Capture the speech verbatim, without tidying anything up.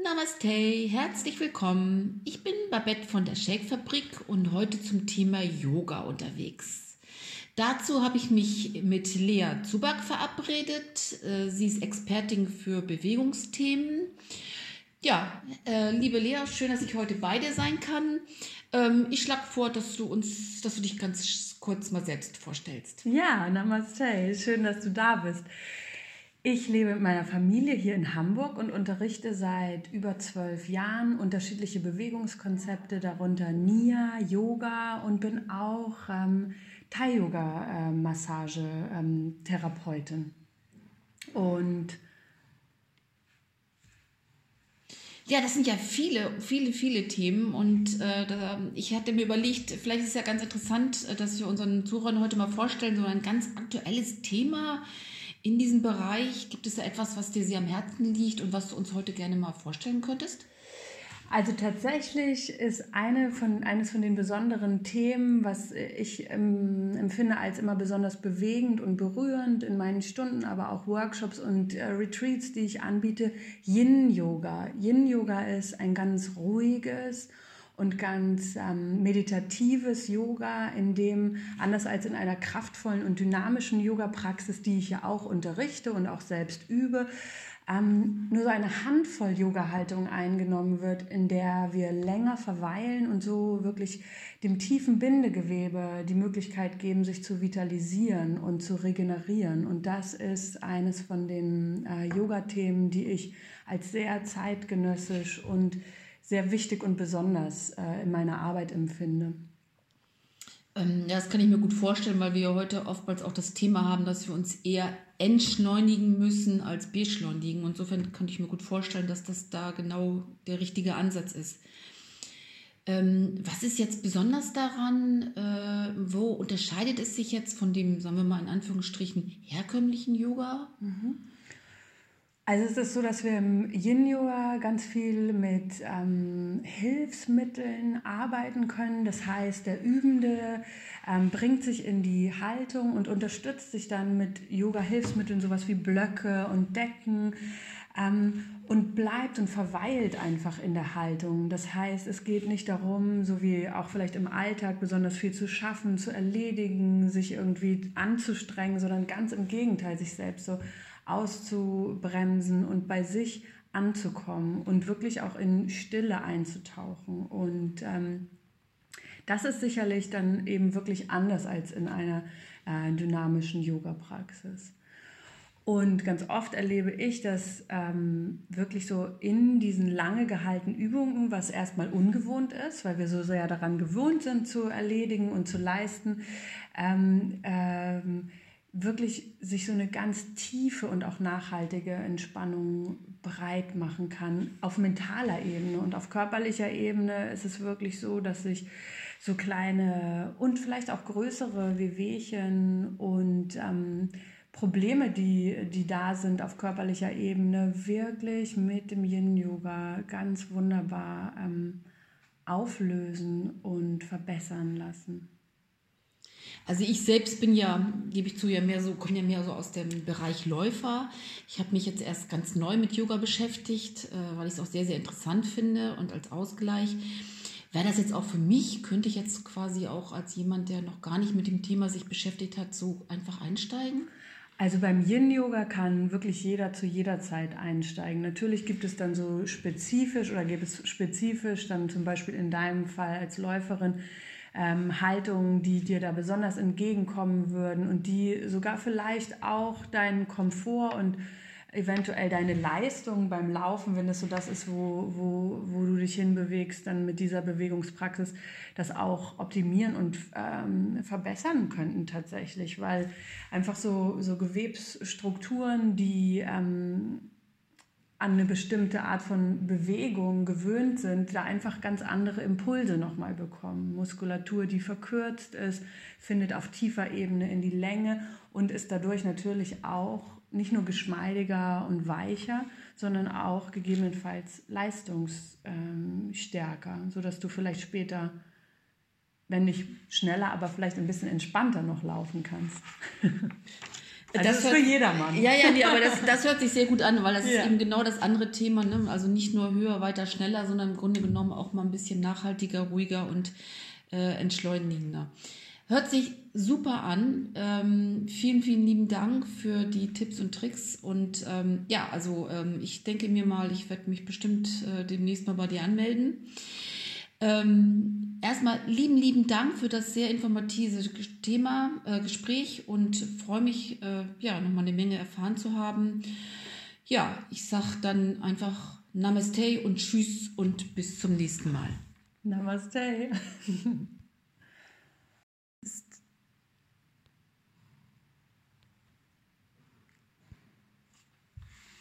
Namaste, herzlich willkommen. Ich bin Babette von der Shake-Fabrik und heute zum Thema Yoga unterwegs. Dazu habe ich mich mit Lea Zubak verabredet. Sie ist Expertin für Bewegungsthemen. Ja, äh, liebe Lea, schön, dass ich heute bei dir sein kann. Ähm, ich schlage vor, dass du uns, dass du dich ganz kurz mal selbst vorstellst. Ja, Namaste, schön, dass du da bist. Ich lebe mit meiner Familie hier in Hamburg und unterrichte seit über zwölf Jahren unterschiedliche Bewegungskonzepte, darunter Nia, Yoga und bin auch ähm, Thai-Yoga-Massage-Therapeutin. Und Ja, das sind ja viele, viele, viele Themen und äh, da, ich hatte mir überlegt, vielleicht ist es ja ganz interessant, dass wir unseren Zuhörern heute mal vorstellen, so ein ganz aktuelles Thema in diesem Bereich. Gibt es da etwas, was dir sehr am Herzen liegt und was du uns heute gerne mal vorstellen könntest? Also tatsächlich ist eine von, eines von den besonderen Themen, was ich ähm, empfinde als immer besonders bewegend und berührend in meinen Stunden, aber auch Workshops und äh, Retreats, die ich anbiete, Yin-Yoga. Yin-Yoga ist ein ganz ruhiges und ganz ähm, meditatives Yoga, in dem, anders als in einer kraftvollen und dynamischen Yoga-Praxis, die ich ja auch unterrichte und auch selbst übe, ähm, nur so eine Handvoll Yoga-Haltung eingenommen wird, in der wir länger verweilen und so wirklich dem tiefen Bindegewebe die Möglichkeit geben, sich zu vitalisieren und zu regenerieren. Und das ist eines von den äh, Yoga-Themen, die ich als sehr zeitgenössisch und sehr wichtig und besonders äh, in meiner Arbeit empfinde. Ähm, ja, das kann ich mir gut vorstellen, weil wir heute oftmals auch das Thema haben, dass wir uns eher entschleunigen müssen als beschleunigen. Und insofern könnte ich mir gut vorstellen, dass das da genau der richtige Ansatz ist. Ähm, was ist jetzt besonders daran? Äh, wo unterscheidet es sich jetzt von dem, sagen wir mal in Anführungsstrichen, herkömmlichen Yoga? Mhm. Also es ist so, dass wir im Yin-Yoga ganz viel mit ähm, Hilfsmitteln arbeiten können. Das heißt, der Übende ähm, bringt sich in die Haltung und unterstützt sich dann mit Yoga-Hilfsmitteln, sowas wie Blöcke und Decken, ähm, und bleibt und verweilt einfach in der Haltung. Das heißt, es geht nicht darum, so wie auch vielleicht im Alltag besonders viel zu schaffen, zu erledigen, sich irgendwie anzustrengen, sondern ganz im Gegenteil, sich selbst so auszubremsen und bei sich anzukommen und wirklich auch in Stille einzutauchen. Und ähm, das ist sicherlich dann eben wirklich anders als in einer äh, dynamischen Yoga-Praxis. Und ganz oft erlebe ich, dass ähm, wirklich so in diesen lange gehaltenen Übungen, was erstmal ungewohnt ist, weil wir so sehr daran gewohnt sind zu erledigen und zu leisten, ähm, ähm, wirklich sich so eine ganz tiefe und auch nachhaltige Entspannung breit machen kann auf mentaler Ebene. Und auf körperlicher Ebene ist es wirklich so, dass sich so kleine und vielleicht auch größere Wehwehchen und ähm, Probleme, die, die da sind auf körperlicher Ebene, wirklich mit dem Yin-Yoga ganz wunderbar ähm, auflösen und verbessern lassen. Also ich selbst bin ja, gebe ich zu, ja mehr so, komme ja mehr so aus dem Bereich Läufer. Ich habe mich jetzt erst ganz neu mit Yoga beschäftigt, äh, weil ich es auch sehr, sehr interessant finde und als Ausgleich. Wäre das jetzt auch für mich, könnte ich jetzt quasi auch als jemand, der noch gar nicht mit dem Thema sich beschäftigt hat, so einfach einsteigen? Also beim Yin-Yoga kann wirklich jeder zu jeder Zeit einsteigen. Natürlich gibt es dann so spezifisch oder gibt es spezifisch dann zum Beispiel in deinem Fall als Läuferin ähm, Haltungen, die dir da besonders entgegenkommen würden und die sogar vielleicht auch deinen Komfort und eventuell deine Leistung beim Laufen, wenn das so das ist, wo, wo, wo du dich hinbewegst, dann mit dieser Bewegungspraxis das auch optimieren und ähm, verbessern könnten tatsächlich, weil einfach so, so Gewebsstrukturen, die ähm, an eine bestimmte Art von Bewegung gewöhnt sind, da einfach ganz andere Impulse nochmal bekommen. Muskulatur, die verkürzt ist, findet auf tiefer Ebene in die Länge und ist dadurch natürlich auch nicht nur geschmeidiger und weicher, sondern auch gegebenenfalls leistungsstärker, sodass du vielleicht später, wenn nicht schneller, aber vielleicht ein bisschen entspannter noch laufen kannst. Also das ist für jedermann. Ja, ja, nee, aber das, das hört sich sehr gut an, weil das ja. ist eben genau das andere Thema. Ne? Also nicht nur höher, weiter, schneller, sondern im Grunde genommen auch mal ein bisschen nachhaltiger, ruhiger und äh, entschleunigender. Hört sich super an. Ähm, vielen, vielen lieben Dank für die Tipps und Tricks. Und ähm, ja, also ähm, ich denke mir mal, ich werde mich bestimmt äh, demnächst mal bei dir anmelden. Ähm, erstmal lieben, lieben Dank für das sehr informative Thema, äh, Gespräch und freue mich, äh, ja, nochmal eine Menge erfahren zu haben. Ja, ich sage dann einfach Namaste und Tschüss und bis zum nächsten Mal. Namaste.